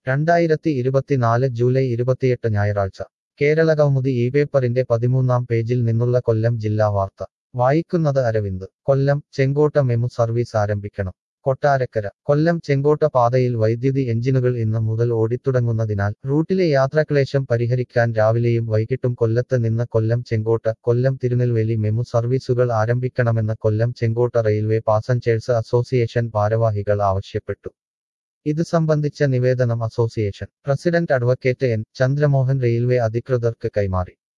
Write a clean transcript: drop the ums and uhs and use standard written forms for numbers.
2024 July 28 ഞായറാഴ്ച കേരളകൗമുദി ഈ പേപ്പറിന്റെ 13-ാം പേജിൽ നിന്നുള്ള കൊല്ലം ജില്ലാ വാർത്ത വായിക്കുന്നത് അരവിന്ദ്. കൊല്ലം ചെങ്കോട്ട മെമു സർവീസ് ആരംഭിക്കണം. കൊട്ടാരക്കര. കൊല്ലം ചെങ്കോട്ട പാതയിൽ വൈദ്യുതി എഞ്ചിനുകൾ ഇന്ന് മുതൽ ഓടിത്തുടങ്ങുന്നതിനാൽ റൂട്ടിലെ യാത്രാക്ലേശം പരിഹരിക്കാൻ രാവിലെയും വൈകിട്ടും കൊല്ലത്ത് നിന്ന് കൊല്ലം ചെങ്കോട്ട, കൊല്ലം തിരുനെൽവേലി മെമു സർവീസുകൾ ആരംഭിക്കണമെന്ന് Kollam Chenkotta railway passengers association ഭാരവാഹികൾ ആവശ്യപ്പെട്ടു. ഇത് സംബന്ധിച്ച നിവേദനം association president advocate N. Chandramohan railway അധികൃതർക്ക് കൈമാറി.